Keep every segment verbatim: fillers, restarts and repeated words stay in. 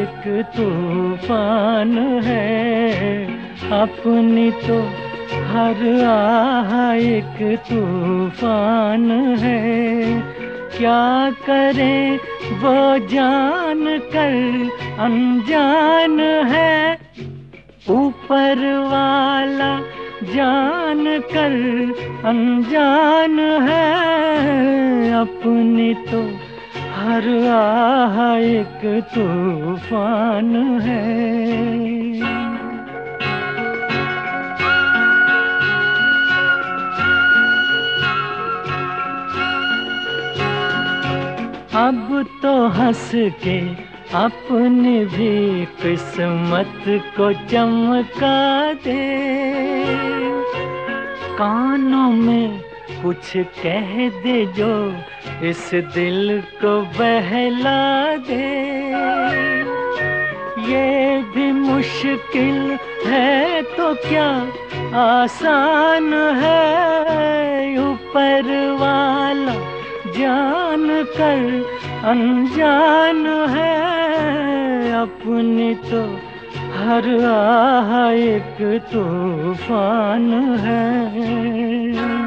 एक तूफान है, अपनी तो हर आह एक तूफान है। क्या करे वो जान कर अनजान है, ऊपर वाला जान कर अनजान है। अपनी तो हर आह एक तूफान है। अब तो हंस के अपनी भी किस्मत को चमका दे, कानों में कुछ कह दे जो इस दिल को बहला दे। ये भी मुश्किल है तो क्या आसान है, ऊपर वाला जान कर अनजान है। अपनी तो हर आह एक तूफान है।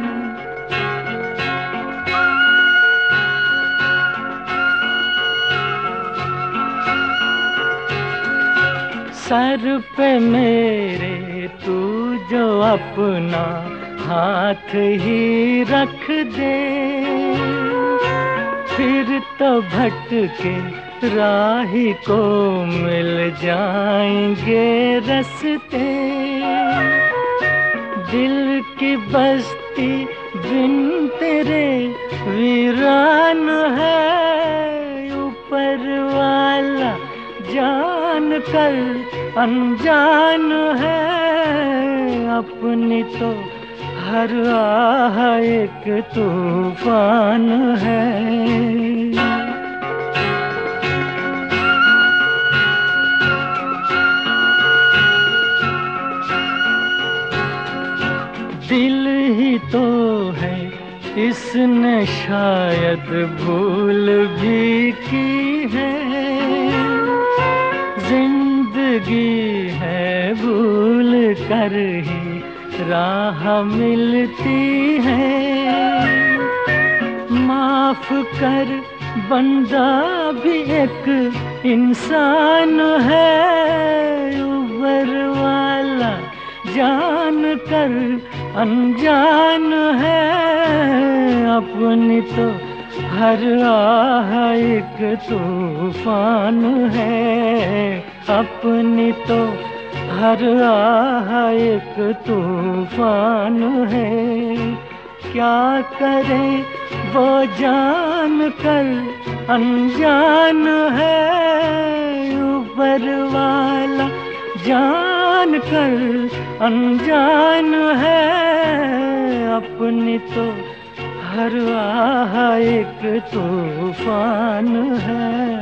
सर पे मेरे तू जो अपना हाथ ही रख दे, फिर तो भटके राही को मिल जाएंगे रास्ते। दिल की बस्ती बिन तेरे वीरान है, ऊपर वाला जान कर अनजान है। अपनी तो हर आह एक तूफान है। दिल ही तो है इसने शायद भूल भी की है, जिंदगी है भूल कर ही राह मिलती है। माफ कर बंदा भी एक इंसान है, ऊपर वाला जान कर अनजान है। अपनी तो हर आह एक तूफान है, अपनी तो हर आह एक तूफान है। क्या करे वो जान कर अनजान है, ऊपर वाला जान कर अनजान है। अपनी तो हर आह एक तूफान है।